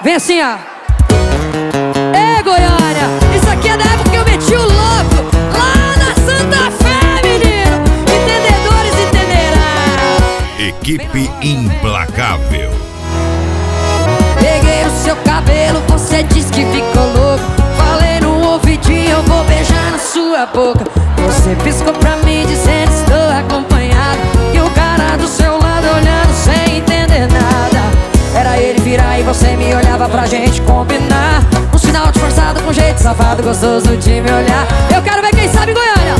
Vem assim, ó. Ê, Goiânia, isso aqui é da época que eu meti o louco lá na Santa Fé, menino. Entendedores entenderão. Equipe Implacável. Peguei o seu cabelo, você disse que ficou louco. Falei no ouvidinho, eu vou beijar na sua boca. Você piscou pra mim dizendo estou acompanhado. E o cara do seu lado olhando sem entender nada. Era ele virar e você me olhava pra gente combinar. Um sinal disfarçado com jeito safado, gostoso de me olhar. Eu quero ver quem sabe Goiânia.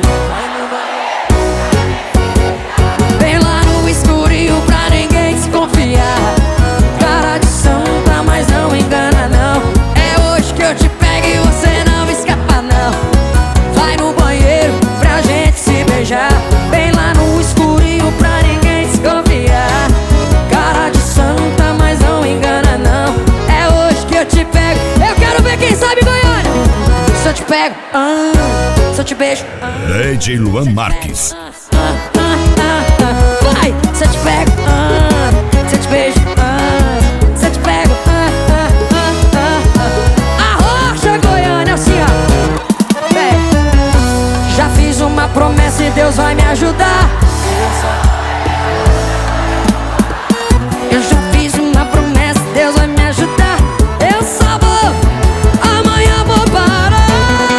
Vem lá no escurinho pra ninguém desconfiar. Cara de santa, mas não engana não. É hoje que eu te pego e você não escapa não. Vai no banheiro pra gente se beijar. Vem lá no escurinho pra ninguém desconfiar. Cara de santa, mas não engana não. É hoje que eu te pego. Eu quero ver quem sabe Goiânia. Se eu te pego, se eu te beijo, DJ Luan Marques. vai, se eu te pego, se eu te beijo, se eu te pego, Arrocha Goiânia, assim ó. Bem, já fiz uma promessa e Deus vai me ajudar. Eu já fiz uma promessa, Deus vai me ajudar. Eu só vou, amanhã vou parar.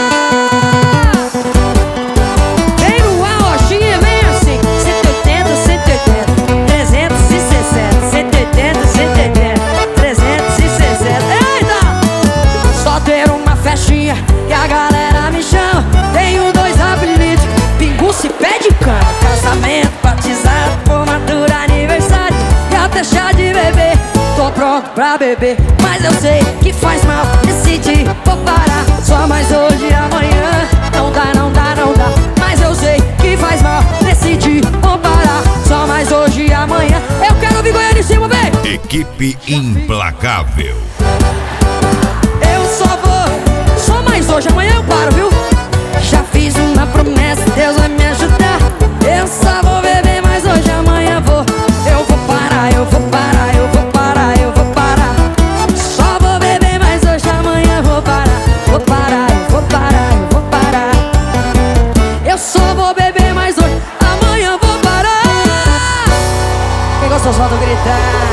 Vem no arrochinha, vem assim. 180, 180, 360, 180, 180, 360. Eita! Só ter uma festinha e a galera me chama. Tenho 2 apelidos, pinguço e pé de cana. Casamento, batizado, formatura, aniversário e até chá de bebê. Tô pronto pra beber, mas eu sei que faz mal. Decidi, vou parar, só mais hoje e amanhã. Não dá, não dá, não dá, mas eu sei que faz mal. Decidi, vou parar, só mais hoje e amanhã. Eu quero ouvir Goiânia em cima, vem! Equipe Implacável. Eu só vou, só mais hoje, amanhã eu paro, viu? Já fiz uma promessa, Deus vai me ajudar. Eu só vou beber, mas hoje, amanhã vou. Eu vou parar, eu vou parar, eu vou parar, eu vou parar. Só vou beber, mas hoje, amanhã vou parar. Vou parar, eu vou parar, eu vou parar. Eu só vou beber, mas hoje, amanhã vou parar. Quem gostou, solta o gritar.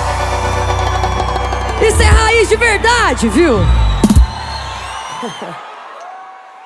Isso é raiz de verdade, viu?